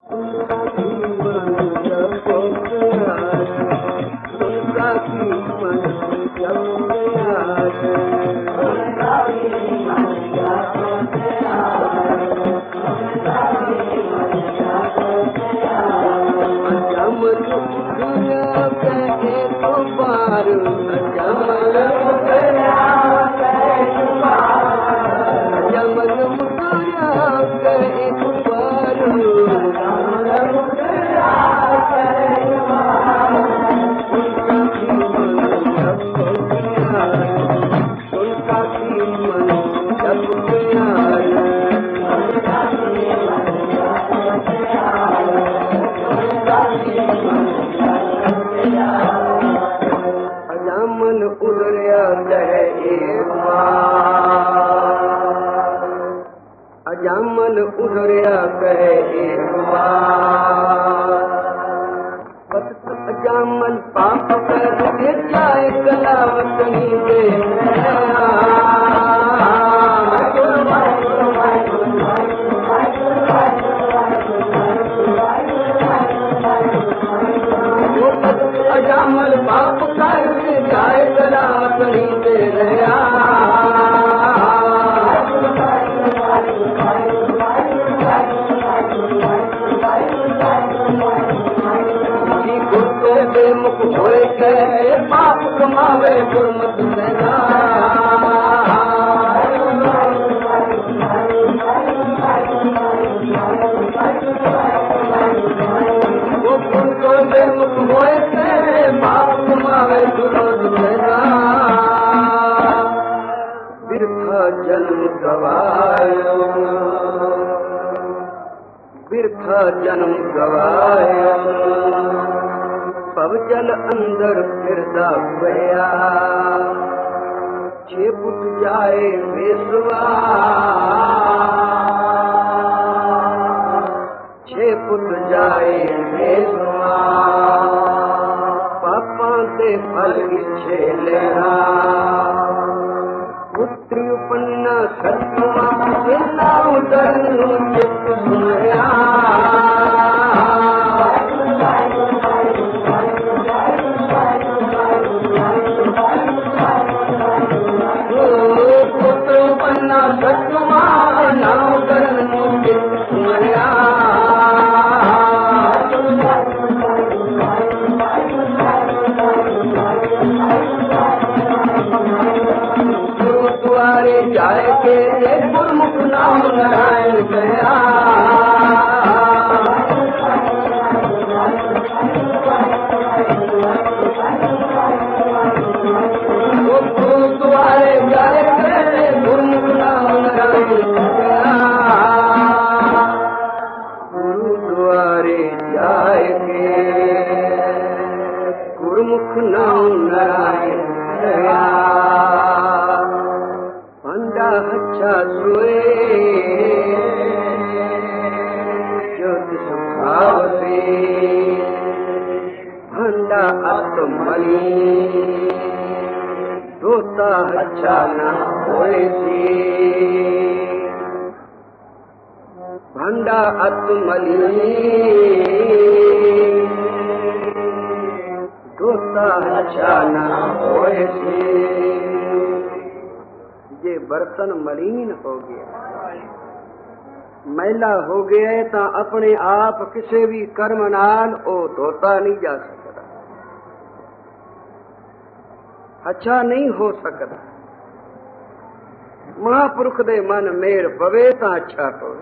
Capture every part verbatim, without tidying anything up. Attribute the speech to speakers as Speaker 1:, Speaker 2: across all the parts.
Speaker 1: अजामल उधरिया कहे एक बार, अजामल पाप कर जाए कलावतनी दे अजामल पाप कर जाए कलावतनी दे रहा बेमुख होए के पाप कमावे गुरमत देना वो गुरु को बेमुख होए के पाप कमावे गुरमत देना बिरथा जन्म गवायो बिरथा जन्म गवायो पवचल अंदर फिरदा गया छे पुट जाए बेसवा छे पुट जाए बेसवा पापा ते फल इच्छे लेना पुत्री उपन्ना सत्वा बिना उदर चित्त सुनया गुरुद्वारे जाए के गुरमुख नाम नारायण गया गुरुद्वारे जाए के गुरमुख नाम नारायण गया गुरुद्वारे जाए के गुरमुख नाम नारायण गया पंडा अच्छा सोए ज्योतिष भाव से भंडा आत्मली रोता अच्छा न होए सी भंडा आत्मली रोता अच्छा न होए सी ये बर्तन मलिन हो गया मैला हो गया तो अपने आप किसी भी कर्म नाल ओ धोता नहीं जा सकता अच्छा नहीं हो सकता महापुरुष दे मन मेर पवे तो अच्छा हो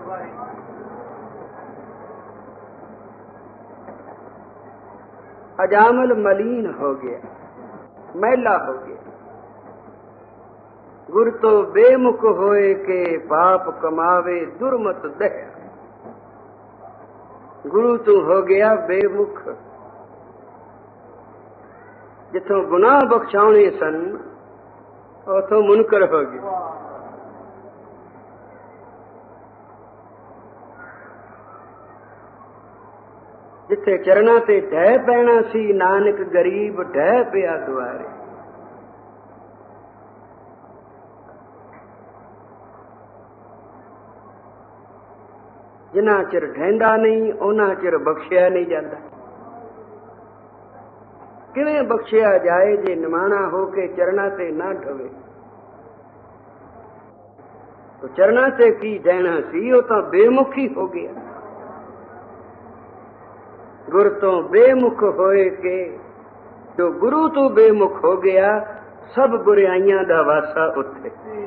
Speaker 1: अजामल मलिन हो गया मैला हो गया गुर तो बेमुख होए के पाप कमावे दुर्मत दह गुरु तू हो गया बेमुख जिथों गुनाह बख्शाने सन उथों मुनकर हो गया जिथे चरणा ते ढह पैना सी नानक गरीब ढह पिया दुआरे ਜਿੰਨਾ ਚਿਰ ਢਹਿੰਦਾ ਨਹੀਂ ਉਹਨਾਂ ਚਿਰ ਬਖਸ਼ਿਆ ਨਹੀਂ ਜਾਂਦਾ। ਕਿਵੇਂ ਬਖਸ਼ਿਆ ਜਾਏ ਜੇ ਨਿਮਾਣਾ ਹੋ ਕੇ ਚਰਨਾਂ ਤੇ ਨਾ ਢਵੇ। ਤੋ ਚਰਨਾਂ ਤੇ ਕੀ ਦੇਣਾ ਸੀ, ਉਹ ਤਾਂ ਬੇਮੁਖੀ ਹੋ ਗਿਆ। ਗੁਰ ਤੋਂ ਬੇਮੁਖ ਹੋਏ ਕੇ ਜੋ ਗੁਰੂ ਤੋਂ ਬੇਮੁਖ ਹੋ ਗਿਆ, ਸਭ ਬੁਰਾਈਆਂ ਦਾ ਵਾਸਾ ਉੱਥੇ।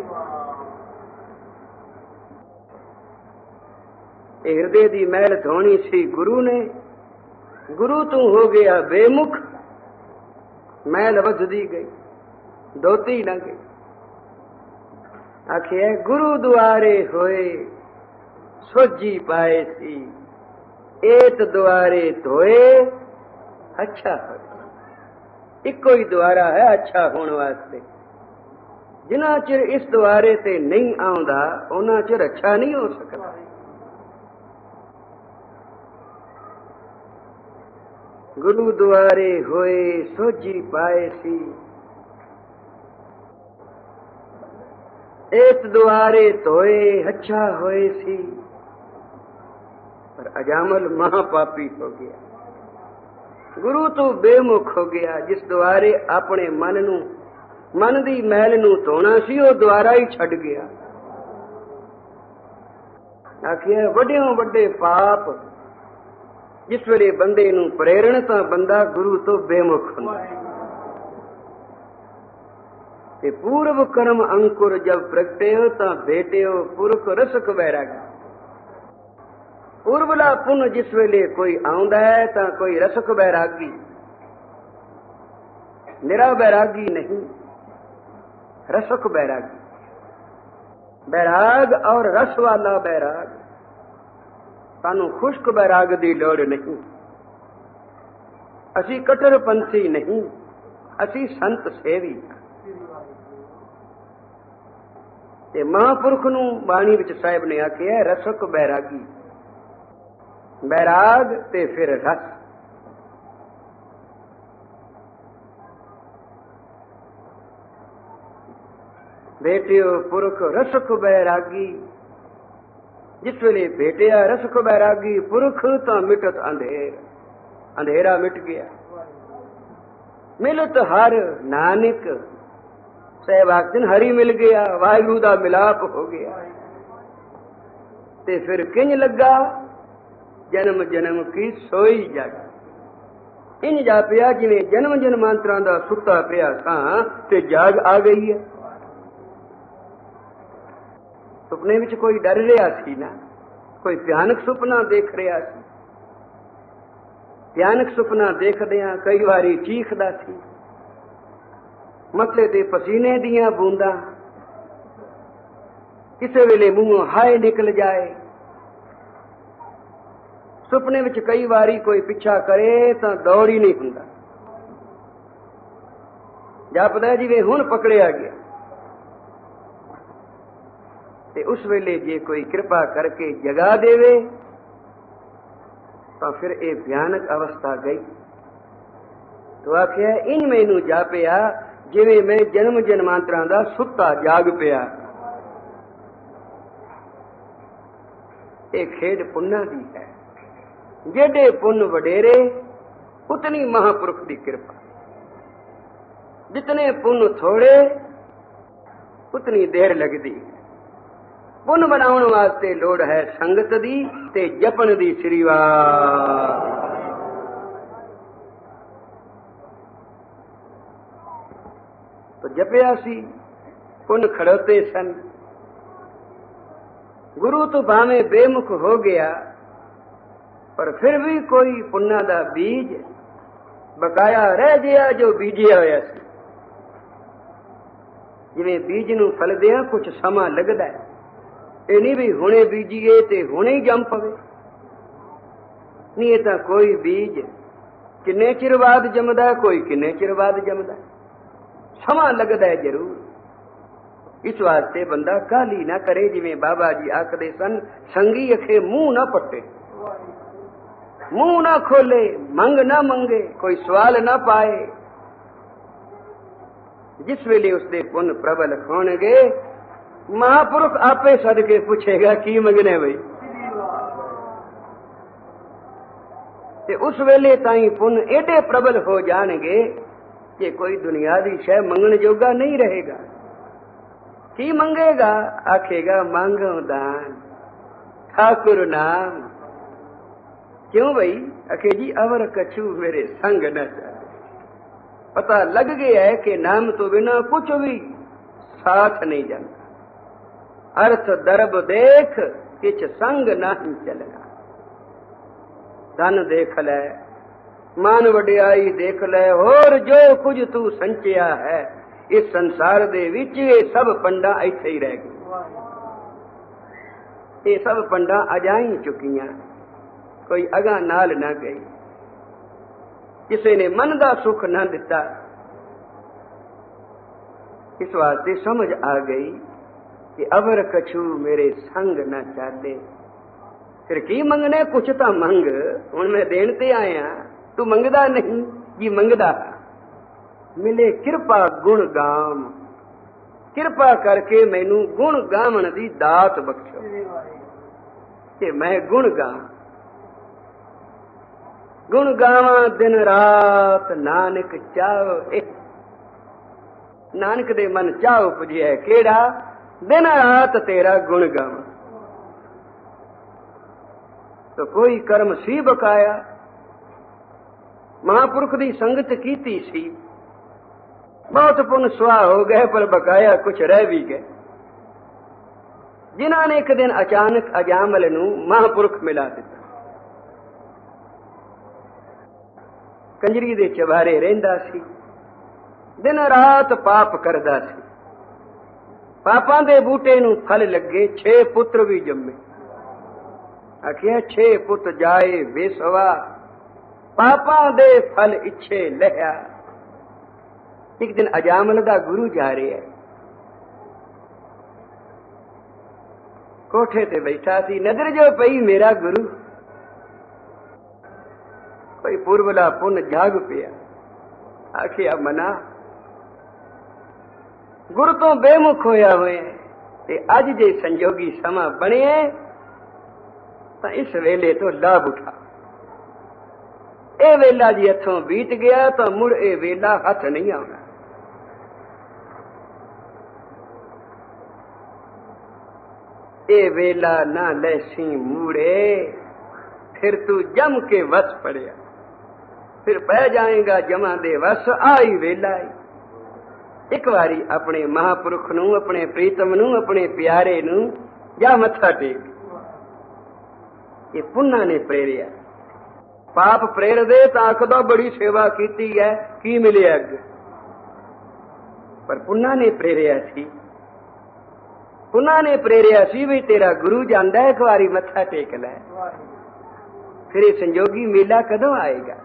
Speaker 1: ਇਹ ਹਿਰਦੇ ਦੀ ਮੈਲ ਧੋਣੀ ਸੀ ਗੁਰੂ ਨੇ, ਗੁਰੂ ਤੋਂ ਹੋ ਗਿਆ ਬੇਮੁਖ, ਮੈਲ ਵੱਧਦੀ ਗਈ, ਧੋਤੀ ਨਾ ਗਈ। ਆਖਿਆ ਗੁਰੂ ਦੁਆਰੇ ਹੋਏ ਸੋਝੀ ਪਾਏ ਸੀ, ਏਤ ਦੁਆਰੇ ਧੋਏ ਅੱਛਾ ਹੋਏ। ਇੱਕੋ ਹੀ ਦੁਆਰਾ ਹੈ ਅੱਛਾ ਹੋਣ ਵਾਸਤੇ। ਜਿੰਨਾ ਚਿਰ ਇਸ ਦੁਆਰੇ ਤੇ ਨਹੀਂ ਆਉਂਦਾ ਉਹਨਾਂ ਚਿਰ ਅੱਛਾ ਨਹੀਂ ਹੋ ਸਕਦਾ। ਗੁਰੂ ਦੁਆਰੇ ਹੋਏ ਸੋਝੀ ਪਾਏ ਸੀ, ਏਤ ਦੁਆਰੇ ਧੋਏ ਅੱਛਾ ਹੋਏ ਸੀ। ਪਰ ਅਜਾਮਲ ਮਹਾ ਪਾਪੀ ਹੋ ਗਿਆ, ਗੁਰੂ ਤੋਂ ਬੇਮੁਖ ਹੋ ਗਿਆ। ਜਿਸ ਦੁਆਰੇ ਆਪਣੇ ਮਨ ਨੂੰ, ਮਨ ਦੀ ਮੈਲ ਨੂੰ ਧੋਣਾ ਸੀ, ਉਹ ਦੁਆਰਾ ਹੀ ਛੱਡ ਗਿਆ। ਆਖਿਆ ਵੱਡਿਓਂ ਵੱਡੇ ਪਾਪ ਜਿਸ ਵੇਲੇ ਬੰਦੇ ਨੂੰ ਪ੍ਰੇਰਣ ਤਾਂ ਬੰਦਾ ਗੁਰੂ ਤੋਂ ਬੇਮੁਖ ਹੁੰਦਾ। ਤੇ ਪੂਰਵ ਕਰਮ ਅੰਕੁਰ ਜਬ ਪ੍ਰਗਟਿਓ ਤਾਂ ਭੇਟਿਓ ਪੁਰਖ ਰਸਕ ਵੈਰਾਗੀ। ਪੂਰਵਲਾ ਪੁੰਨ ਜਿਸ ਵੇਲੇ ਕੋਈ ਆਉਂਦਾ ਹੈ ਤਾਂ ਕੋਈ ਰਸਕ ਵੈਰਾਗੀ, ਨਿਰਾ ਵੈਰਾਗੀ ਨਹੀਂ, ਰਸਕ ਵੈਰਾਗੀ। ਵੈਰਾਗ ਔਰ ਰਸ ਵਾਲਾ ਵੈਰਾਗ। ਸਾਨੂੰ ਖੁਸ਼ਕ ਵੈਰਾਗ ਦੀ ਲੋੜ ਨਹੀਂ। ਅਸੀਂ ਕਟਰਪੰਥੀ ਨਹੀਂ, ਅਸੀਂ ਸੰਤ ਸੇਵੀ। ਤੇ ਮਹਾਂਪੁਰਖ ਨੂੰ ਬਾਣੀ ਵਿੱਚ ਸਾਹਿਬ ਨੇ ਆਖਿਆ ਰਸਕ ਵੈਰਾਗੀ। ਵੈਰਾਗ ਤੇ ਫਿਰ ਰਸ। ਭੇਟਿਓ ਪੁਰਖ ਰਸਕ ਵੈਰਾਗੀ। ਜਿਸ ਵੇਲੇ ਭੇਟਿਆ ਰਸਕ ਵੈਰਾਗੀ ਪੁਰਖ ਤਾਂ ਮਿਟਤ ਅੰਧੇਰ, ਅੰਧੇਰਾ ਮਿਟ ਗਿਆ। ਮਿਲਤ ਹਰ ਨਾਨਕ ਸਾਹਿਬ ਆਖਦੇ ਹਰੀ ਮਿਲ ਗਿਆ, ਵਾਹਿਗੁਰੂ ਦਾ ਮਿਲਾਪ ਹੋ ਗਿਆ। ਤੇ ਫਿਰ ਕਿੰਜ ਲੱਗਾ ਜਨਮ ਜਨਮ ਕੀ ਸੋਈ ਜਗ। ਇੰਜ ਜਾਪਿਆ ਜਿਵੇਂ ਜਨਮ ਜਨਮਾਂਤਰਾਂ ਦਾ ਸੁੱਤਾ ਪਿਆ ਸਾਂ ਤੇ ਜਾਗ ਆ ਗਈ ਹੈ। ਸੁਪਨੇ ਵਿੱਚ ਕੋਈ ਡਰ ਰਿਹਾ ਸੀ ਨਾ, ਕੋਈ ਭਿਆਨਕ ਸੁਪਨਾ ਦੇਖ ਰਿਹਾ ਸੀ। ਭਿਆਨਕ ਸੁਪਨਾ ਦੇਖਦਿਆਂ ਕਈ ਵਾਰੀ ਚੀਖਦਾ ਸੀ। ਮੱਥੇ ਤੇ ਪਸੀਨੇ ਦੀਆਂ ਬੂੰਦਾਂ, ਕਿਸੇ ਵੇਲੇ ਮੂੰਹੋਂ ਹਾਏ ਨਿਕਲ ਜਾਏ। ਸੁਪਨੇ ਵਿੱਚ ਕਈ ਵਾਰੀ ਕੋਈ ਪਿੱਛਾ ਕਰੇ ਤਾਂ ਦੌੜ ਹੀ ਨਹੀਂ ਹੁੰਦਾ, ਜਾਪਦਾ ਜਿਵੇਂ ਹੁਣ ਪਕੜਿਆ ਗਿਆ। ਤੇ ਉਸ ਵੇਲੇ ਜੇ ਕੋਈ ਕਿਰਪਾ ਕਰਕੇ ਜਗਾ ਦੇਵੇ ਤਾਂ ਫਿਰ ਇਹ ਭਿਆਨਕ ਅਵਸਥਾ ਗਈ। ਤੋ ਆਖਿਆ ਇੰਜ ਮੈਨੂੰ ਜਾਪਿਆ ਜਿਵੇਂ ਮੈਂ ਜਨਮ ਜਨਮਾਂਤਰਾਂ ਦਾ ਸੁੱਤਾ ਜਾਗ ਪਿਆ। ਇਹ ਖੇਡ ਪੁੰਨਾਂ ਦੀ ਹੈ। ਜਿਹੜੇ ਪੁੰਨ ਵਡੇਰੇ ਉਤਨੀ ਮਹਾਂਪੁਰਖ ਦੀ ਕਿਰਪਾ, ਜਿਤਨੇ ਪੁੰਨ ਥੋੜੇ ਉਤਨੀ ਦੇਰ ਲੱਗਦੀ। ਪੁੰਨ ਬਣਾਉਣ ਵਾਸਤੇ ਲੋੜ ਹੈ ਸੰਗਤ ਦੀ ਤੇ ਜਪਣ ਦੀ। ਸ੍ਰੀ ਵਾਹਿਗੁਰੂ। ਤੋ ਜਪਿਆ ਸੀ, ਪੁੰਨ ਖੜੋਤੇ ਸਨ। ਗੁਰੂ ਤੋਂ ਭਾਵੇਂ ਬੇਮੁਖ ਹੋ ਗਿਆ ਪਰ ਫਿਰ ਵੀ ਕੋਈ ਪੁੰਨਾਂ ਦਾ ਬੀਜ ਬਕਾਇਆ ਰਹਿ ਗਿਆ ਜੋ ਬੀਜਿਆ ਹੋਇਆ ਸੀ। ਜਿਵੇਂ ਬੀਜ ਨੂੰ ਫਲਦਿਆਂ ਕੁਝ ਸਮਾਂ ਲੱਗਦਾ ਹੈ। ਇਹ ਨਹੀਂ ਵੀ ਹੁਣੇ ਬੀਜੀਏ ਤੇ ਹੁਣੇ ਹੀ ਜੰਮ ਪਵੇ। ਨਹੀਂ, ਇਹ ਤਾਂ ਕੋਈ ਬੀਜ ਕਿੰਨੇ ਚਿਰ ਬਾਅਦ ਜੰਮਦਾ, ਕੋਈ ਕਿੰਨੇ ਚਿਰ ਬਾਅਦ ਜੰਮਦਾ, ਸਮਾਂ ਲੱਗਦਾ ਹੈ ਜ਼ਰੂਰ। ਇਸ ਵਾਸਤੇ ਬੰਦਾ ਕਾਹਲੀ ਨਾ ਕਰੇ। ਜਿਵੇਂ ਬਾਬਾ ਜੀ ਆਖਦੇ ਸਨ, ਸੰਗੀ ਅਖੇ ਮੂੰਹ ਨਾ ਪੱਟੇ, ਮੂੰਹ ਨਾ ਖੋਲੇ, ਮੰਗ ਨਾ ਮੰਗੇ, ਕੋਈ ਸਵਾਲ ਨਾ ਪਾਏ। ਜਿਸ ਵੇਲੇ ਉਸਦੇ ਪੁੰਨ ਪ੍ਰਬਲ ਹੋਣਗੇ, ਮਹਾਂਪੁਰਖ ਆਪੇ ਸਦਕੇ ਪੁੱਛੇਗਾ ਕੀ ਮੰਗਨੇ ਬਈ। ते उस वेले ताई पुन एडे प्रबल हो जाणगे कि कोई दुनिया दी शय मंगण जोगा नहीं रहेगा। की मंगेगा? आखेगा मांगो दान ठाकुर नाम। क्यों भाई? आखे जी अवर कछु मेरे संग न चले। पता लग गया है कि नाम तो बिना कुछ भी साथ नहीं जाता। अर्थ दरब देख किछ संग नहीं चलना। धन देख ले, मान वडियाई देख ले, होर जो कुछ तू संचिया है इस संसार दे विच ये सब पंडा ऐसे ही रह गई। ये सब पंडा अजाई चुकियां, कोई अगा नाल ना गई। किसी ने मन का सुख न दिता। इस वास्ते समझ आ गई कि अवर कछु मेरे संग न चाले। फिर की मंगने? कुछ तो मंग, हुण मैं देण ते आया, तू मंगदा नहीं जी मंगदा। मिले कृपा गुण गाम, कृपा करके मैनू गुण गावण दी दात बख्शो कि मैं गुण गा। गुण गावा दिन रात नानक चाहो। नानक दे मन चाहो पुजिया केड़ा? दिन रात तेरा गुण गावा। तो कोई कर्म सी बकाया, महापुरुष की संगत कीती सी, बहुत पुन सुहा हो गए, पर बकाया कुछ रह भी गए। जिन्होंने एक दिन अचानक अजामल नू महापुरुष मिला दिता। कंजरी दे चबारे रहिंदा सी, दिन रात पाप करदा सी। पापां दे बूटे नू फल लगे, छे पुत्र भी जम्मे। आखिया छे पुत जाए बेसवा, पापां दे फल इच्छे लहया। एक दिन अजामल दा गुरु जा रहा है, कोठे ते बैठा सी, नजर जो पई मेरा गुरु। कोई पुरबला पुन जाग पिया। आखिया मना गुरु तो बेमुख होया हुए ते अज जे संजोगी समा बने तो इस वेले तो लाभ उठा। ए वेला जी हथों बीत गया तो मुड़ ए वेला हथ नहीं आना। ए वेला ना लैसी मूड़े, फिर तू जम के वस पड़िया, फिर पै जाएगा जमा दे वस। आई वेला आई। एक बारी अपने महापुरुष नू, अपने प्रीतम नू, अपने प्यारे नू जा मत्था टेक। ये पुन्ना ने प्रेरिया। पाप प्रेर दे तो आखदा बड़ी सेवा कीती है, की मिले अग। पर पुन्ना ने प्रेरिया सी, पुन्ना ने प्रेरिया सी भी तेरा गुरु जांदा है, एक बारी मत्था टेक लै। फिर ये संजोगी मेला कदों आएगा?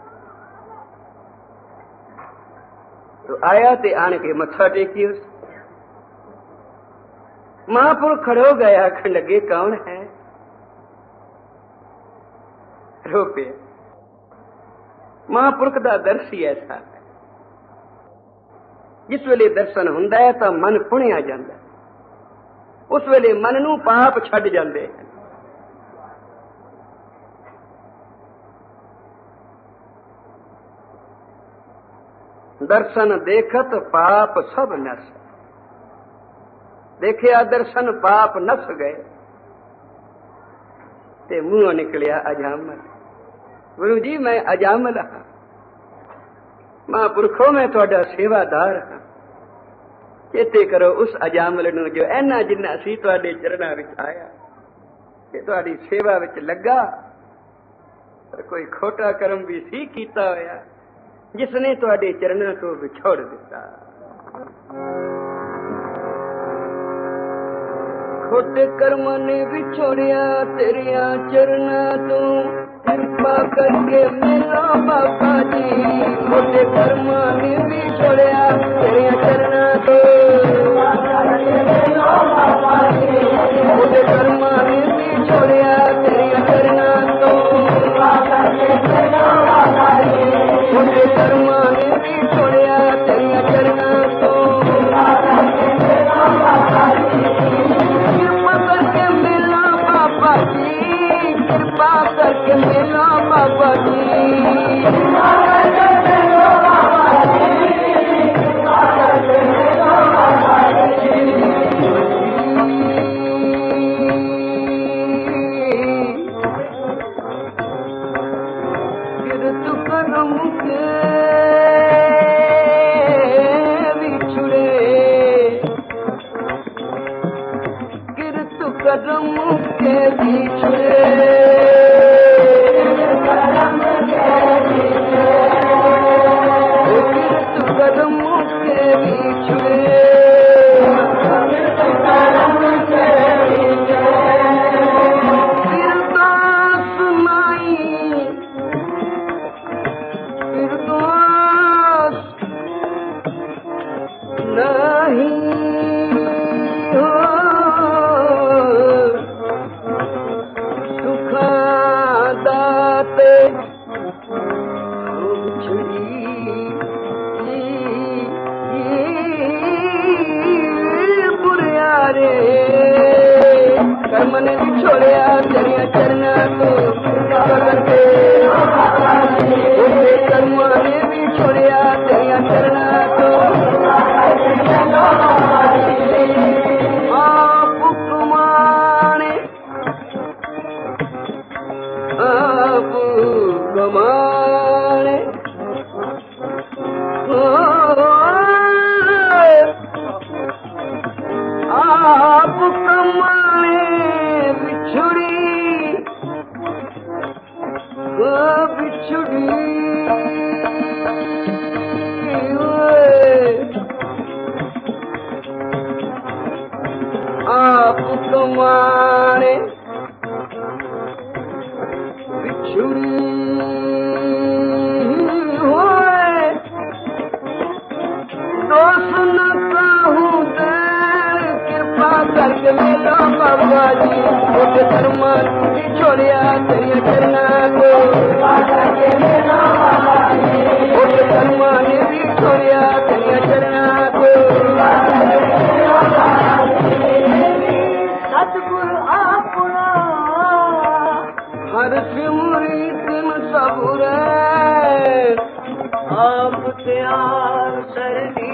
Speaker 1: तो आया ते आन के मत्था टेकी। उस महापुरुष खड़ो गया, आखन लगे कौन है? रो पे। महापुरुष का दर्श ही ऐसा है, जिस वेले दर्शन हुंदा है तो मन पुणिया जांदा है, उस वेले मन नू पाप छड़ जांदे हैं। दर्शन देखत पाप सब नस। देखिया दर्शन पाप नस गए ते मुंह निकलिया अजामल। गुरु जी मैं अजामल हाँ, महापुरखों मैं तुहाडा सेवादार हाँ। चेते करो उस अजामल नू जो ऐना जिन्ना सी तुहाडे चरना विच आया ते तुहाडी सेवा विच लगा, पर कोई खोटा कर्म भी सी कीता होया जिसने तुहाडे चरणों को विछोड़ दिता। खोटे कर्मां ने विछोड़िया तेरिया चरना तू, कृपा करके मिला बाबा जी। खोटे कर्मां ने विछोड़िया तेरिया चरना तू, खोटे कर्मां ने विछोड़िया तेरिया चरना तू, खोटे कर्मां ने विछोड़िया तेरिया चरना तू। कृपा करके मिला बाबा जी, कृपा करके मेला बाबा जी किरत करम के बिछुड़े किरत करम के बिछुड़े किरत करम के बिछुड़े मन छोड़िया तेरिया चरना तो करते कर्मा ने भी छोड़िया तेरिया चरना तो आप कुमाने आप कमाने आप कमाने बिछुड़ी वो बिछुड़ी आप कमाने बिछुड़ी होए दोस्त न कहूँ कृपा करके मेरा बाबा जी मुझे धर्मान छोड़िया तेरिया चरना को मुझे धर्मान भी छोड़िया तेरिया चरना को सतगुरु अपना हर सिमरी दिन सबुरे आप त्याग सरदी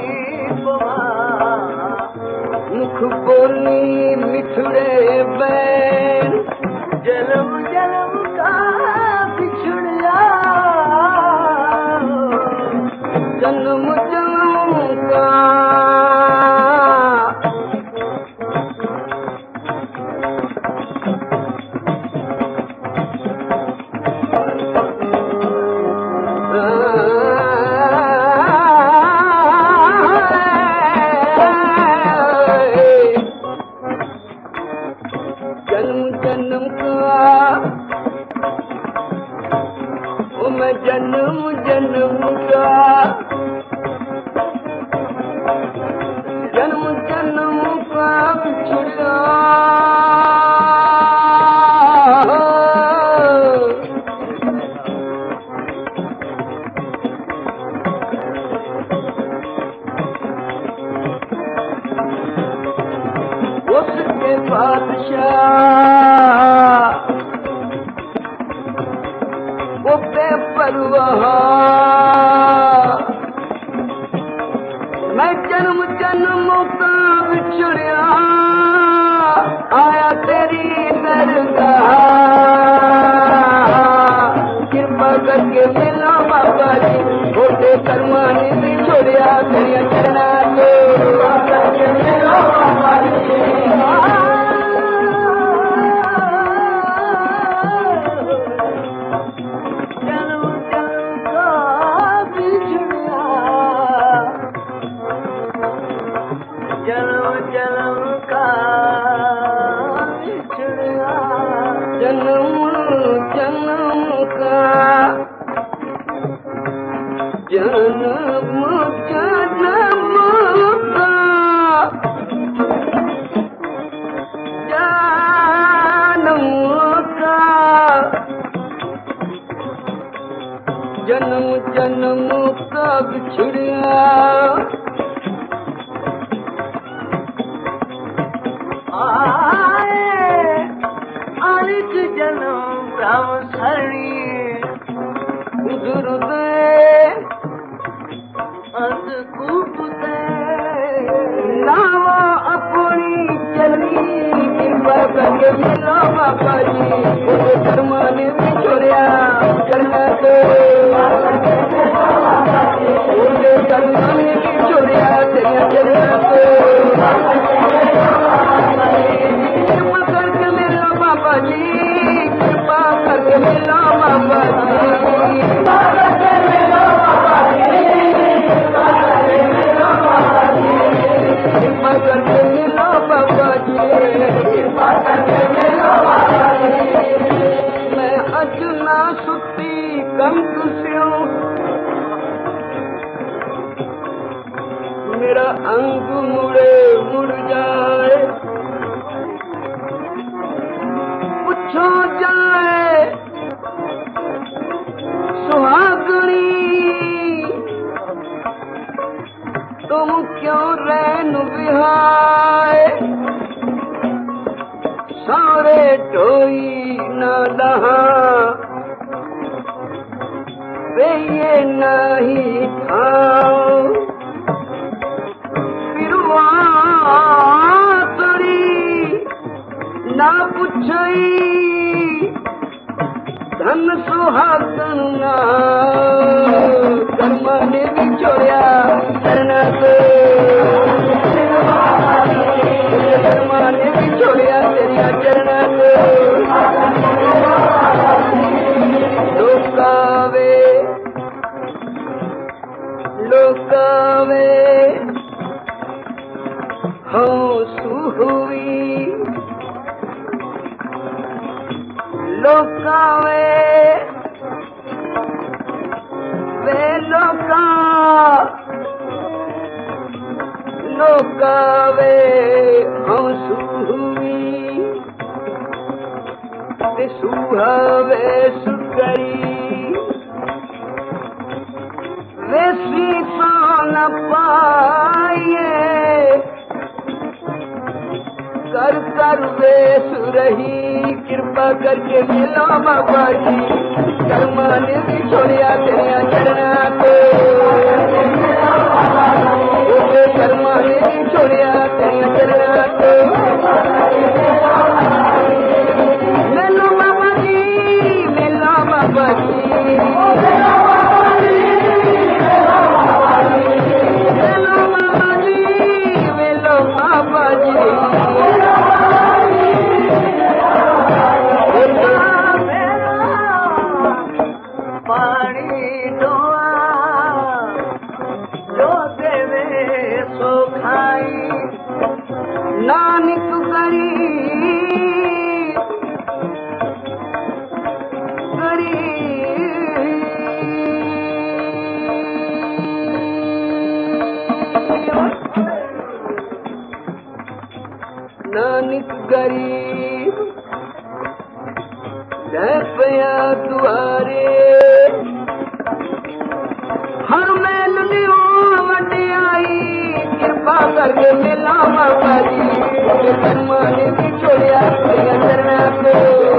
Speaker 1: मुख बोली मिठुड़े बैन जन्म जन्म का बिछुड़िया जन्म जन्म का जन्म का ओ मैं जन्म जन्म का जन्म जन्म का बिछुड़ा उसके बादशाह वो बेपरवाह मैं जन्म जन्म का बिछुड़िया आया तेरी दरगाह कृपा करके मिला बाबा जी छोटे कर्मा ने बिछुड़िया तेरिया चरना को करके मिला बाबा जी जन्म जन्म का बिछुड़िया जन्म जन्म का जन्म जन्म का जन्म जन्म का बिछुड़िया आए आज जन्म ब्रह्म हरी उधर अस खूब लावा अपनी चली कृपा करके मिलो बाबा जी धर्माने भी छोड़िया करना तो धर्माने भी छोड़िया तेरा करना तो कृपा करके मिलो बाबा जी कृपा करके मिलो बाबा जी कृपा करके मिलो बाबा जी कृपा करके मिलो बाबा जी मैं अजना सुती कंक स्यों मेरा अंग मुड़े मुड़ जाए पूछो जाए सुहागणी तुम क्यों रैन विहाय सारे ढोई न दहा वे ये नहीं खाओ फिरुआतड़ी ना पुछई धन सुहागन ना कर्मने भी छोड़िया करना तो कर्मने भी छोड़िया तेरिया करना तो लोकावे लोकावे हो सुहुई लोकावे वे लोका लोकावे हम सुहुई ते सुहावे सुकरी वे सीसा न पाए कर कर वे सुरही कृपा करके मिलो बाबा जी कर्माने भी छोड़िया तेरिया चरना को कर्माने भी छोड़िया तेरिया चरना को मिलो बाबा जी मिलो बाबा जी मिलो बाबा जी मिलो बाबा जी नानक करी करी नानक गरीब जय पया दुआरे हर मैल लियो वटियाई कृपा करके मिला बाबा जी कर्माने भी छोड़िया करना को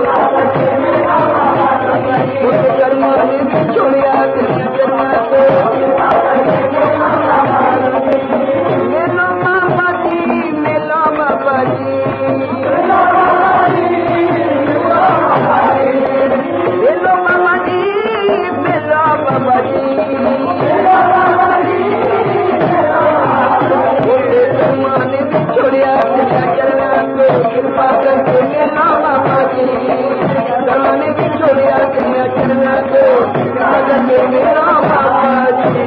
Speaker 1: कर्माने भी छोड़िया करना को मिलो बाबा जी मिलो बाबा जी मिलो बाबा जी मिलो बाबा जी कर्माने भी छोड़िया करना को कृपा करके मिला बाबा जी कर्माने भी छोड़िया करना को कृपा करके मिला बाबा जी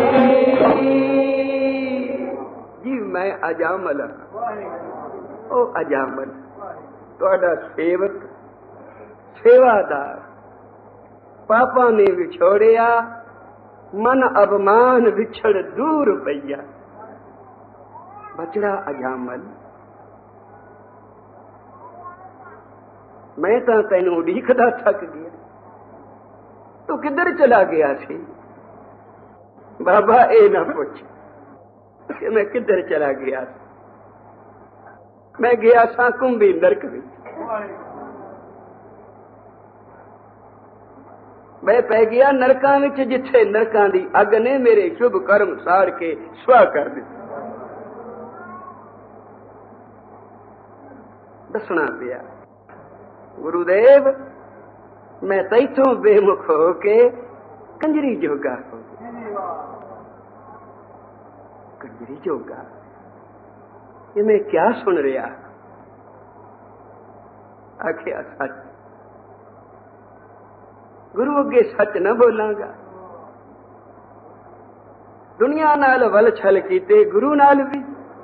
Speaker 1: जी मैं अजामल ओ अजामल ਤੁਹਾਡਾ ਸੇਵਕ ਸੇਵਾਦਾਰ पापा ने विछोड़िया मन अभिमान विछड़ दूर पईया बचड़ा अजामल मैं तो तेन उड़ीकदा थक गया तू किधर चला गया सी बाबा ए ना पूछ कि मैं किधर चला गया मैं गया सा कुंभी नरक में मैं पै गया नरकां विच जिथे नरकां दी अग ने मेरे शुभ कर्म साड़ के सुआ कर दिते। दसना पिया गुरुदेव मैं तैथों बेमुख हो के कंजरी जोगा हो गया। कंजरी जोगा ये मैं क्या सुन रहा? आखिया सच। गुरु अगे सच न बोलांगा। दुनिया नाल वल छल कीते गुरु नाल भी।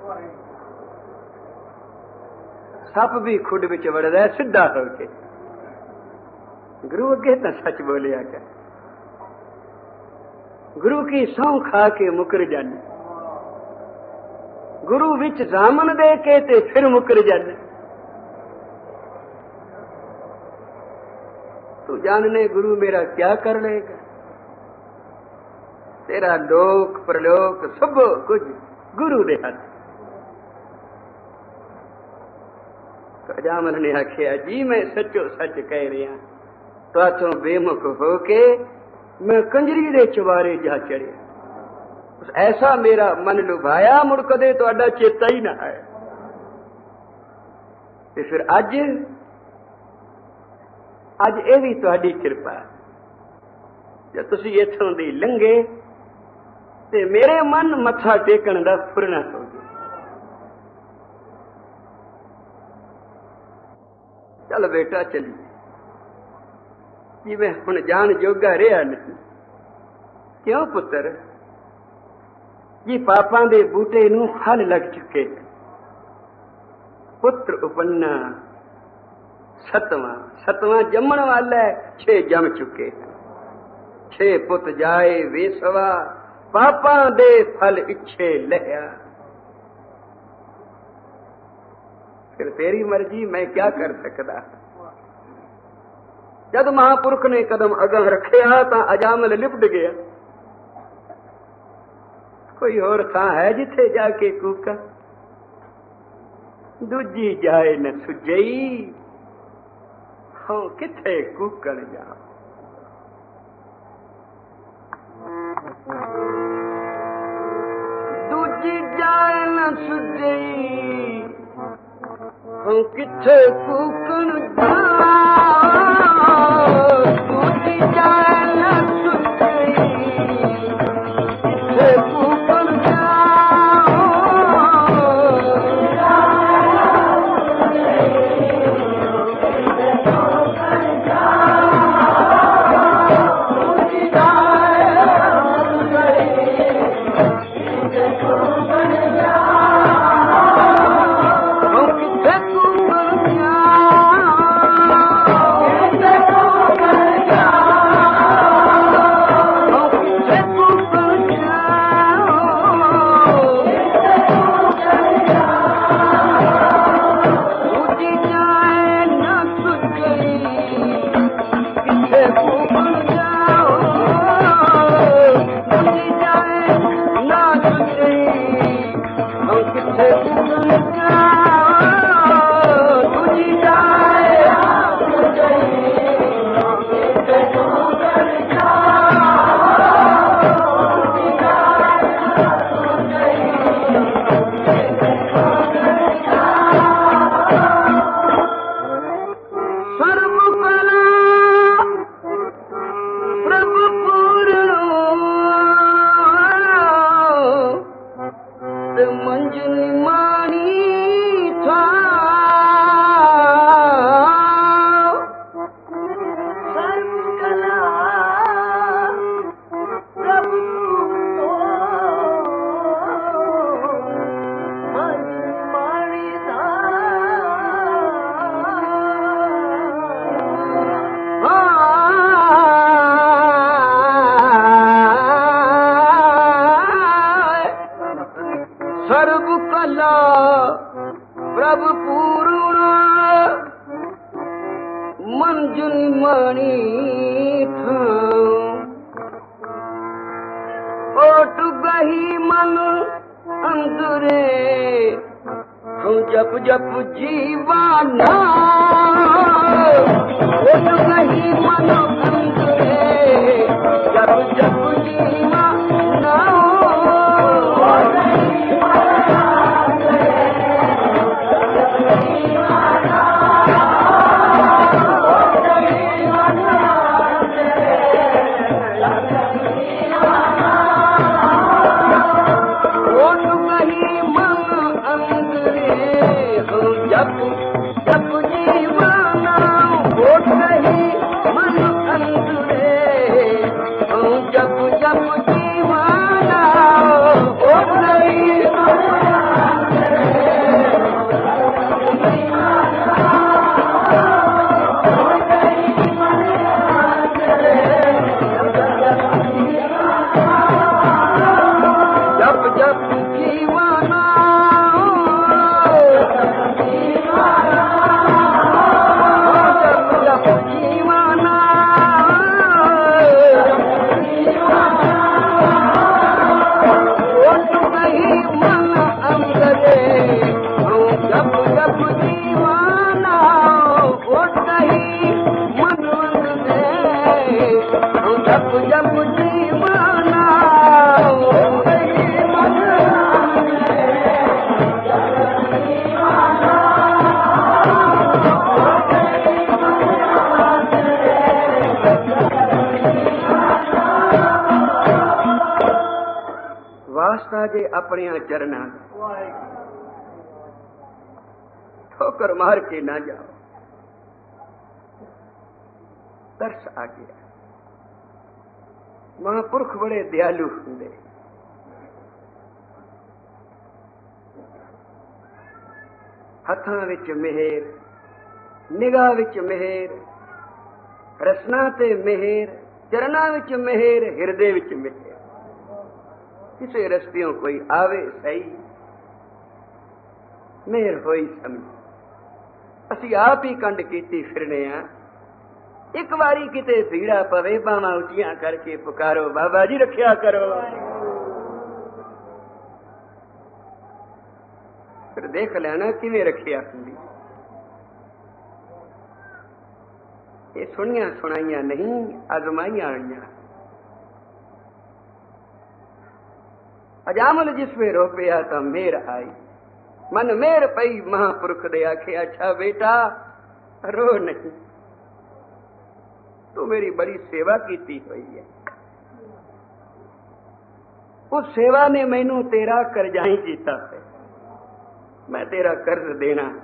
Speaker 1: सप भी खुड विच वड़दा सीधा होके। गुरु अगे तो सच बोलिया कर। गुरु की सौं खा के मुकर जाने। गुरु विच जामन दे के ते फिर मुकर जाने। तू जानने गुरु मेरा क्या कर लेगा? तेरा लोक परलोक सब कुछ गुरु दे हाथ। तो अजामल ने आखिया जी मैं सचो सच कह रहा तो आथों बेमुख हो के मैं कंजरी दे चुबारे जा चढ़िया। ऐसा मेरा मन लुभाया मुड़ कदे तुहाडा चेता ही ना आया। ते फिर अज अज ये भी तुहाडी कृपा जब तुसी इथों दी लंघे ते मेरे मन मत्था टेकण दा फुरना हो गया। चल बेटा चलिए जी मैं हुण जान जोगा रहा नहीं। क्यों पुत्र जी पापां दे बूटे नूं फल लग चुके। पुत्र उपन्ना सतवां सतवां जमण वाला है। छे जम चुके छे पुत जाए वेसवा पापां दे फल इच्छे लहया। फिर तेरी मर्जी मैं क्या कर सकता। जब महापुरुष ने कदम अगह रखिया तो अजामल लिपट गया। कोई और थां है जिथे जाके कूका? दूजी जाए न सुजई हाँ किथे कूकण जा। दूजी जाए न सुजई हाँ किथे कूकण जा। दूजी जाए न सुजई किथे कूकण जा। जप जप जीवाना नहीं मन अंदरे वास्ता जे अपने चरना ठोकर मार के ना जाओ। तरस आ गया। महापुरख बड़े दयालु होंगे। हथां विच मेहर, निगाह विच मेहर, रसना ते मेहर, चरना विच मेहर, हिरदे विच मेहर। किसे रस्तियों कोई आवे सही, मेहर होई समझ। असी आप ही कंड कीती फिरने आ। एक बारी किते भीड़ा पवे, बावां उचियां करके पुकारो, बाबा जी रखिया करो। फिर देख लेना किवें रखिया हुंदी। ये सुनिया सुनाइया नहीं, आजमाइया आइया। अजामल जिसमें रोपिया तो मेर आई, मन मेर पई महापुरख दे आखे, अच्छा बेटा रो नहीं, तू मेरी बड़ी सेवा कीती हुई है। उस सेवा ने मैनू तेरा करजाई कीता है, मैं तेरा कर्ज देना है।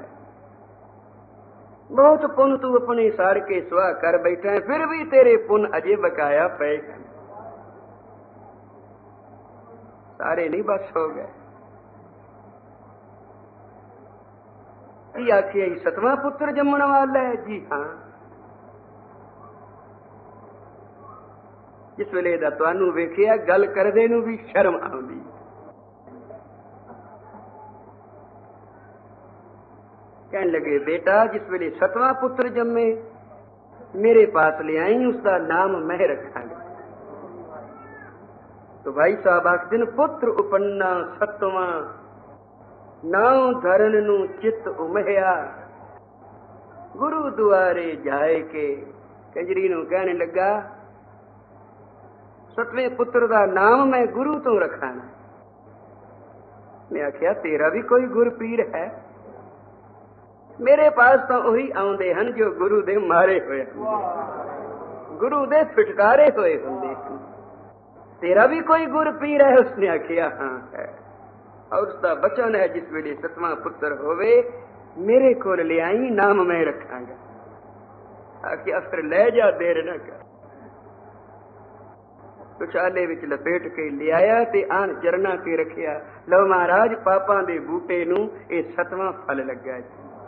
Speaker 1: बहुत पुन तू अपने साड़ के सुहा कर बैठा है, फिर भी तेरे पुन अजे बकाया पे। सारे नहीं बस हो गए। आखिए सतवां पुत्र जम्मण वाला है जी। हाँ, जिस वेले दा तुहानू वेखिया गल करदे नू भी शर्म आउंदी। कहने लगे बेटा जिस वेले सतवां पुत्र जम्मे मेरे पास ले आई, उसका नाम मैं रखांगा। तो भाई साहब आख दिन पुत्र उपन्ना सतवां नाव धरन नू चित उमहिया, गुरु दुआरे जाए के। कंजरी नू कहने लगा सतवें पुत्र का नाम मैं गुरु तो रखाना। मैं आख्या तेरा भी कोई गुर पीर है? मेरे पास तो वही आउंदे हन जो गुरु दे मारे हुए, गुरु दे फिटकारे हुए होंदे। तेरा भी कोई गुर पीर है? उसने आख्या हाँ है, और उसका बचन है जिस वेले सतवां पुत्र होवे मेरे को ले आई, नाम मैं रखांगा। आख्या फिर ले जा, देर न कर। उछाले विच लपेट के ले आया ते आन चरना ते रखिया। लो महाराज पापां दे बूटे नू ये सतवां फल लग्या।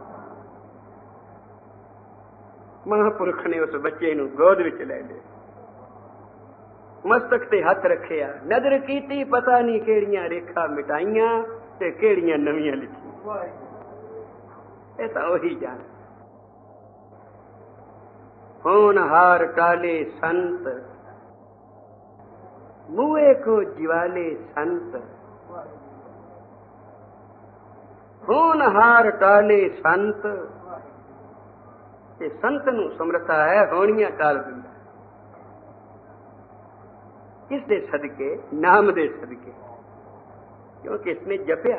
Speaker 1: महापुरख ने उस बच्चे नू गोद विच ले लिया, मस्तक ते हथ रखिया, नजर कीती, पता नहीं केड़ियां रेखा मिटाइयां ते केड़ियां नवियां लिखियां। ये तो वही जान। होनहार टाले संत, मुए को जिवाले संत। होनहार टाले संत, ये संत नू समर्था है होनियां टाल दिंदा। किस दे सदके? नाम दे सदके, क्योंकि इसने जपया।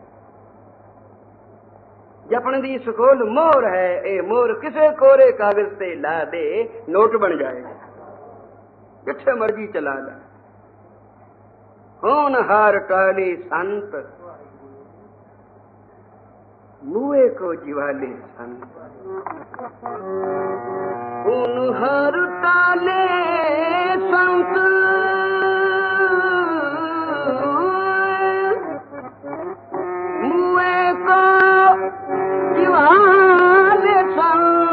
Speaker 1: जपन दी सुखोल मोर है, ए मोर किसे कोरे कागज से ला दे नोट बन जाएगा, जिथे मर्जी चला ला। होनहार टाले संत, मुए को जिवाले संत। होनहार टाले संत, मुए को जिवाले संत।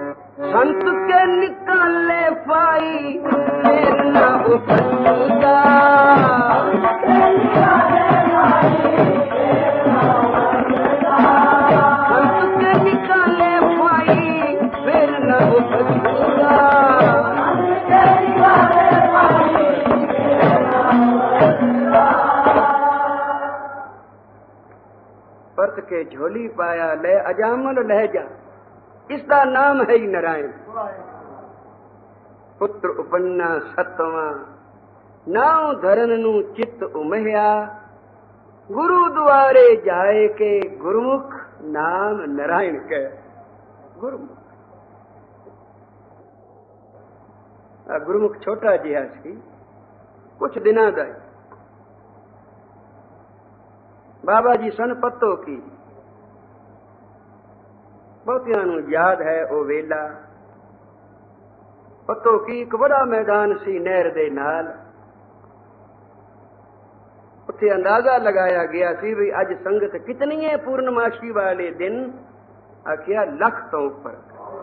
Speaker 1: संत के निकाले पाई, ना झोली पाया ले अजामल लहजा, इसका नाम है ही नारायण। पुत्र उपन्ना सतवा, नाव धरन नू चित उमह्या, गुरु द्वारे जाए के गुरमुख नाम नारायण के। गुरमुख गुरमुख छोटा जिहा सी, कुछ दिना दा बाबा जी सन पत्तो की। बहुतियां नू याद है ओ वेला। पत्तो की एक बड़ा मैदान सी नहर दे नाल। उत्थे अंदाजा लगाया गया सी भी अज संगत कितनी है पूर्णमाशी वाले दिन। आखिया लख तो ऊपर।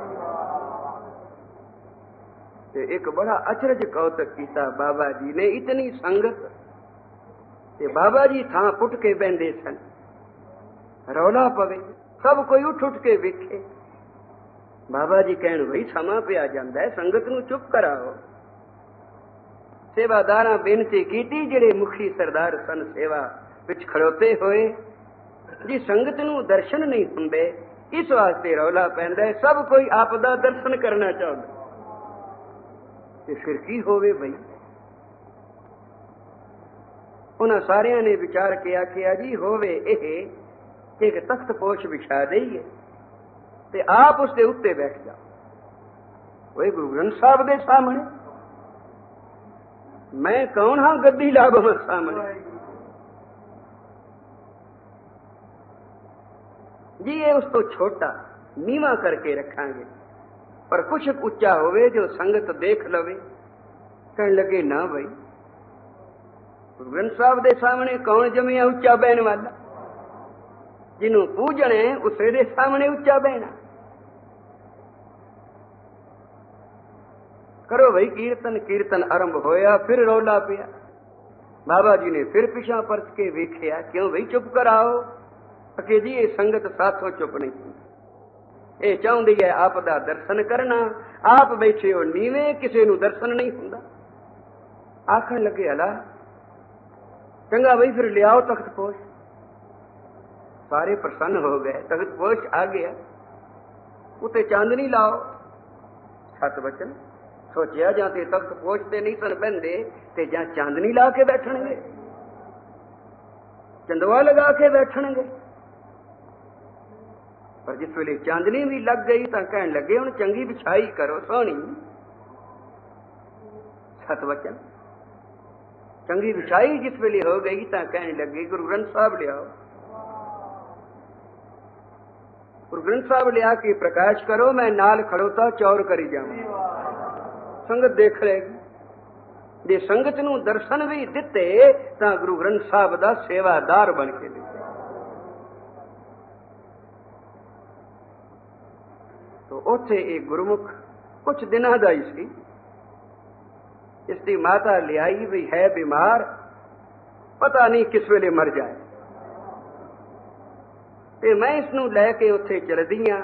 Speaker 1: ते एक बड़ा अचरज कौतक किया बाबा जी ने। इतनी संगत ते बाबा जी थां पुट के बहंदे सन। रौला पवे, सब कोई उठ उठ के वेखे। बाबा जी कहण बई समा पिया जांदा है, संगत नू चुप कराओ। सेवादारां बेनती कीती, जिहड़े मुखी सरदार सन सेवा विच खड़ोते होए, जी संगत नू दर्शन नहीं हुंदे, इस वास्ते रौला पैंदा है। सब कोई आप दा दर्शन करना चाहुंदा ते फिर की होवे बई। उन्हां सारियां ने विचार किया कि जी होवे एह एक तख्त पोश विछा दईए ते आप उसके उत्ते बैठ जाओ। वही गुरु ग्रंथ साहब दे सामने मैं कौन हाँ गद्दी ला बवां सामने। जी ये उस तो छोटा नीवा करके रखांगे, पर कुछ उच्चा होवे जो संगत देख लवे। कहने लगे ना भाई, गुरु ग्रंथ साहब दे सामने कौन जमिया उच्चा बहन वाला। जिन्हों पूजने उसे दे सामने उच्चा बहना। करो भाई कीर्तन। कीर्तन आरंभ होया, फिर रौला पिया। बाबा जी ने फिर पिछा परत के वेख्या, क्यों भाई चुप कराओ। अके जी ये संगत साथों चुप नहीं हुंदी। ये चाहुंदी है आप दा दर्शन करना। आप बैठे हो नीवे, किसी नू दर्शन नहीं हुंदा। आखण लगे अला चंगा भाई फिर ले आओ तख्त पोश। सारे प्रसन्न हो गए। तख्त पोश आ गया, उते चांदनी लाओ। सत वचन सोचिया जाते तख्त पोश ते नहीं सन बहंदे ते जां चांदनी ला के बैठणगे, चंदवा लगा के बैठणगे। पर जिस वेले चांदनी भी लग गई तो कहण लगे हुण चंगी बिछाई करो सोहनी। सत वचन चंगी बिछाई जिस वेले हो गई तो कहने लगे गुरु ग्रंथ साहब लियाओ। गुरु ग्रंथ साहब लिया के प्रकाश करो, मैं नाल खड़ोता चौर करी जाऊं। संगत देख लेगी। जे संगत नू दर्शन भी दिते तो गुरु ग्रंथ साहब दा सेवादार बन के दिते। तो उत्थे एक गुरमुख कुछ दिनां दा ही सी। इसकी माता लियाई भी है बीमार, पता नहीं किस वेले मर जाए। ते मैं इसनू लैके उत्थे चलदी हां।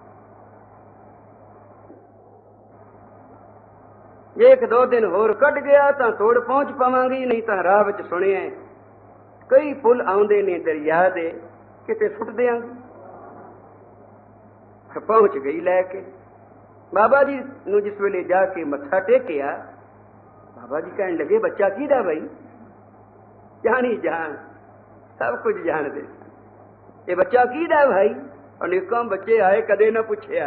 Speaker 1: एक दो दिन होर कट गया तो तोड़ पहुंच पावांगी, नहीं तो राह विच सुनिया कई पुल आउंदे ने दरिया दे, किते सुट देंगी। पहुंच गई लैके। बाबा जी नू जिस वेले जाके मत्था टेकिया, बाबा जी कहने लगे बच्चा कीदा भाई। जानी जान, सब कुछ जान दे। ये बच्चा कीदा भाई। अनेकों बच्चे आए, कदे ना पूछया।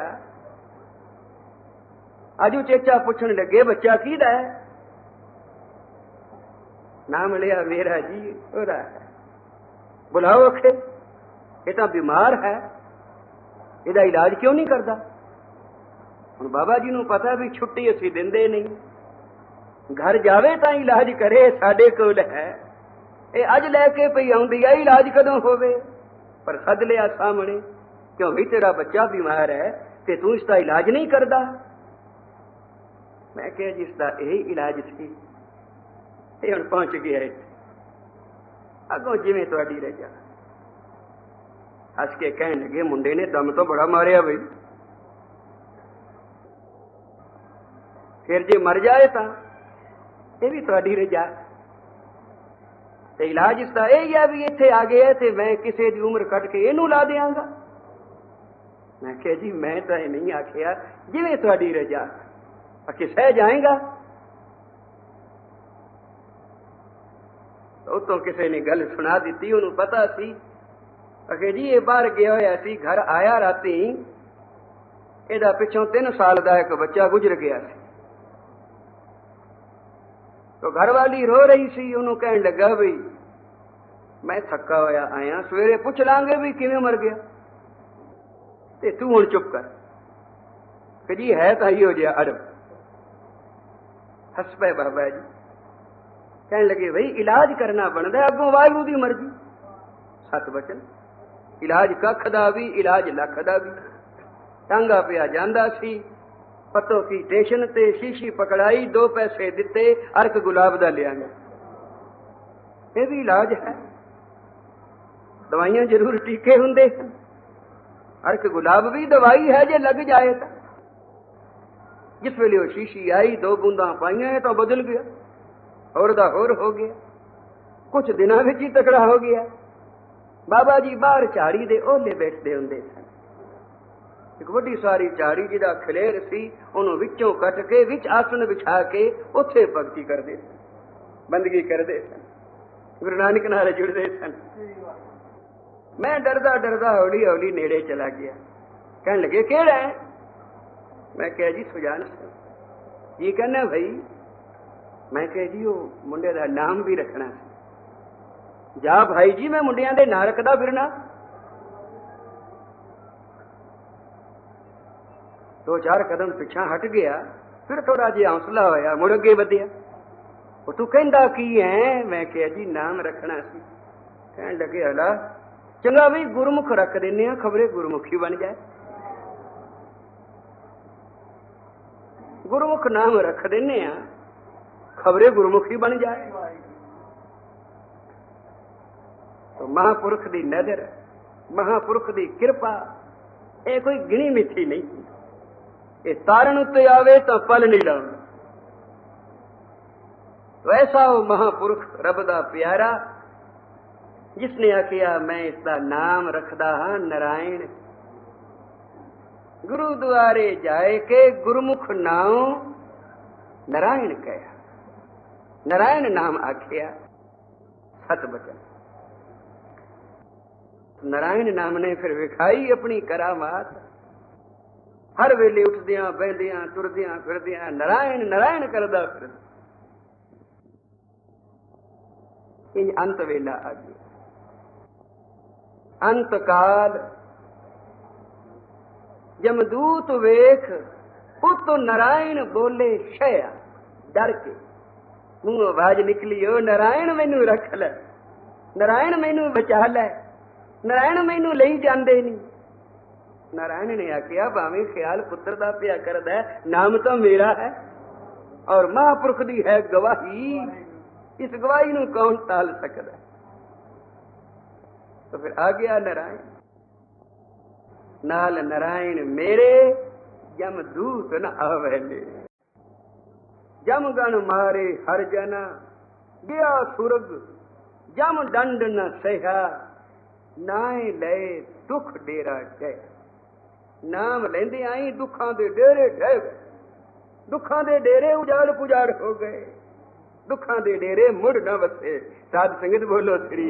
Speaker 1: अजू चेचा पूछन लगे बच्चा कीदा है। नाम लिया मेरा जी ओरा है। बुलाओ अखे, ये तो बीमार है, ਇਹਦਾ इलाज क्यों नहीं करता। ਹੁਣ बाबा जी ਨੂੰ पता भी छुट्टी ਅਸੀਂ ਦਿੰਦੇ नहीं, घर जावे तो इलाज करे, साडे कोल है। ये अज लैके पई आउंदी है, इलाज कदों होवे। पर सद लिया सामने, क्यों भी तेरा बच्चा बीमार है ते तू इसका इलाज नहीं करता। मैं कहा जिसका यही इलाज सी, ये हुण पहुंच गया है। अगों जिवें तुहाडी रजा। हस के कहन लगे मुंडे ने दम तो बड़ा मारिया बई, फिर जे मर जाए तो ये भी तुहाडी रजा। ਤੇ ਇਲਾਜ ਇਸ ਦਾ ਇਹ ਹੈ ਵੀ ਇੱਥੇ ਆ ਗਿਆ ਤੇ ਮੈਂ ਕਿਸੇ ਦੀ ਉਮਰ ਕੱਟ ਕੇ ਇਹਨੂੰ ਲਾ ਦਿਆਂਗਾ। ਮੈਂ ਕਿਹਾ ਜੀ ਮੈਂ ਤਾਂ ਇਹ ਨਹੀਂ ਆਖਿਆ, ਜਿਵੇਂ ਤੁਹਾਡੀ ਰਜਾ। ਅਕੇ ਸਹਿ ਜਾਏਗਾ। ਉਤੋਂ ਕਿਸੇ ਨੇ ਗੱਲ ਸੁਣਾ ਦਿੱਤੀ, ਉਹਨੂੰ ਪਤਾ ਸੀ। ਅਕੇ ਜੀ ਇਹ ਬਾਹਰ ਗਿਆ ਹੋਇਆ ਸੀ, ਘਰ ਆਇਆ ਰਾਤੀ, ਇਹਦਾ ਪਿੱਛੋਂ ਤਿੰਨ ਸਾਲ ਦਾ ਇੱਕ ਬੱਚਾ ਗੁਜ਼ਰ ਗਿਆ ਸੀ। तो घर वाली रो रही सी, ਉਹਨੂੰ ਕਹਿਣ ਲੱਗਾ ਵੀ ਮੈਂ ਥੱਕਾ ਹੋਇਆ ਆਇਆ, ਸਵੇਰੇ ਪੁੱਛ ਲਾਂਗੇ ਵੀ ਕਿਵੇਂ ਮਰ ਗਿਆ, ਤੇ ਤੂੰ ਹੁਣ ਚੁੱਪ ਕਰ। ਕਿ ਜੀ ਹੈ ਤਾਂ ਇਹੋ ਜਿਹਾ ਅੜਬ। ਹੱਸ ਪਏ ਬਾਬਾ ਜੀ, ਕਹਿਣ ਲੱਗੇ ਬਈ ਇਲਾਜ ਕਰਨਾ ਬਣਦਾ, ਅੱਗੋਂ ਵਾਹਿਗੁਰੂ ਦੀ ਮਰਜ਼ੀ। ਸੱਤ ਬਚਨ, ਇਲਾਜ ਕੱਖ ਦਾ ਵੀ, ਇਲਾਜ ਲੱਖ ਦਾ ਵੀ। ਟਾਂਗਾ ਪਿਆ ਜਾਂਦਾ ਸੀ, पतो की स्टेशन ते शीशी पकड़ाई, दो पैसे दिते, अर्क गुलाब दा लिया। ये भी इलाज है। दवाइयां जरूर टीके हुंदे, अर्क गुलाब भी दवाई है जे लग जाए तो। जिस वेले वो शीशी आई, दो बूंदा पाइया तो बदल गया, होर दा होर हो गया, कुछ दिनों में ही तकड़ा हो गया। बाबा जी बाहर झाड़ी दे ओले बैठते हुंदे सन। एक वड्डी सारी झाड़ी जिहदा खलेर सी, ਉਹਨੂੰ ਵਿੱਚੋਂ ਕੱਟ ਕੇ ਵਿੱਚ ਆਸਣ ਵਿਛਾ ਕੇ ਉੱਥੇ ਭਗਤੀ ਕਰਦੇ ਸਨ, ਬੰਦਗੀ ਕਰਦੇ ਸਨ, ਗੁਰੂ ਨਾਨਕ ਨਾਲ ਜੁੜਦੇ ਸਨ। ਮੈਂ ਡਰਦਾ ਡਰਦਾ ਹੌਲੀ ਹੌਲੀ ਨੇੜੇ ਚਲਾ ਗਿਆ। ਕਹਿਣ ਲੱਗੇ ਕਿਹੜਾ ਹੈ? ਮੈਂ ਕਿਹਾ ਜੀ ਸੁਜਾਨ ਸਿੰਘ। ਕੀ ਕਹਿੰਦਾ ਭਾਈ? ਮੈਂ ਕਿਹਾ ਜੀ ਉਹ ਮੁੰਡੇ ਦਾ ਨਾਮ ਵੀ ਰੱਖਣਾ ਸੀ। ਜਾ ਭਾਈ ਜੀ, ਮੈਂ ਮੁੰਡਿਆਂ ਦੇ ਨਾਂ ਰੱਖਦਾ ਫਿਰਨਾ। दो चार कदम पिछा हट गया, फिर थोड़ा जिहा हौसला होया, मुड़ अगे वधिया। वो तू कहंदा की है? मैं कहा जी नाम रखना सी। कहन लगे हला चंगा भी गुरमुख रख देने, खबरे गुरमुखी बन जाए। गुरमुख नाम रख देने, खबरे गुरमुखी बन जाए। तो महापुरुष की नजर, महापुरुष की कृपा, ये कोई गिणी मिथी नहीं। ये तारण उत्ते आवे तो पल नहीं लाउंदा। वैसा वो महापुरुष रब दा प्यारा, जिसने आखिया मैं इसका नाम रखदा हाँ नारायण। गुरु द्वारे जाए के गुरमुख नाम नारायण कहा, नारायण नाम आखिया। सत बचन नारायण नाम ने फिर विखाई अपनी करामात। हर वेले उठदियां बहदियां तुरदियां फिरदियां नारायण नारायण करदा फिर। इन अंत वेला आ गया। अंत काल जमदूत वेख, पुत नारायण बोले शया। डर के मुंह आवाज निकली, ओ नारायण मैनू रख लै, नारायण मैनू बचा लै, नारायण मैनू लई जांदे नहीं। नारायण ने आखिया भावें ख्याल पुत्र दा पिया करदा है, नाम तो मेरा है और महापुरुष दी है गवाही। इस गवाही नू कौन टाल सकदा? तो फिर आ गया नारायण, नाल नारायण मेरे, जमदूत न आवे मेरे। जमगण मारे हर जना, गया सुरग, जम दंड न सहा, नाए ले दुख डेरा जय। नाम लेंदे आई दुखां दे डेरे ढह गए, दुखां दे डेरे उजाड़ पुजाड़ हो गए, दुखां दे डेरे मुड़ न वसे। साध संगत बोलो श्री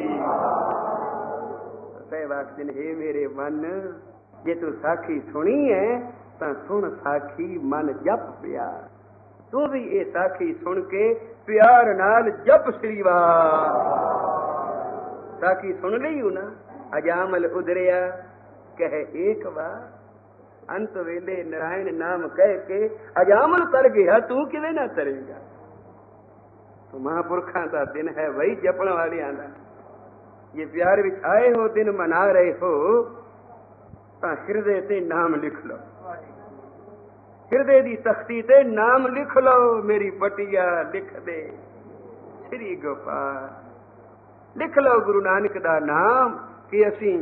Speaker 1: सहवाग दिन। हे मेरे मन, जे तू साखी सुनी है तां सुन साखी, मन जप प्यार। तू भी ये साखी सुन के प्यार नाल जप श्री वाह। साखी सुन ली हूं ना, अजामल उदरिया कहे एक बार। अंत वेले नारायण नाम कह के अजामल तर गया, तू किवें ना तरेगा? तो महापुरखा का दिन है वही जपण वालियां दा। ये प्यार विच आए हो दिन मना रहे हो, तां हिरदे ते नाम लिख लो, हिरदे दी तख्ती ते नाम लिख लो। मेरी बटिया लिख दे श्री गोपाल, लिख लो गुरु नानक दा नाम कि असीं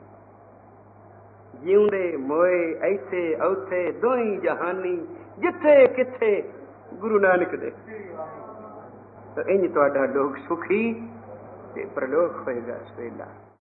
Speaker 1: जिउंदे मोए ऐथे औथे दोई जहानी, जिथे किथे गुरु नानक दे। तो इंज तुहाडा लोग सुखी ਤੇ ਪ੍ਰਲੋਕ ਹੋਏਗਾ ਸਵੇਲਾ।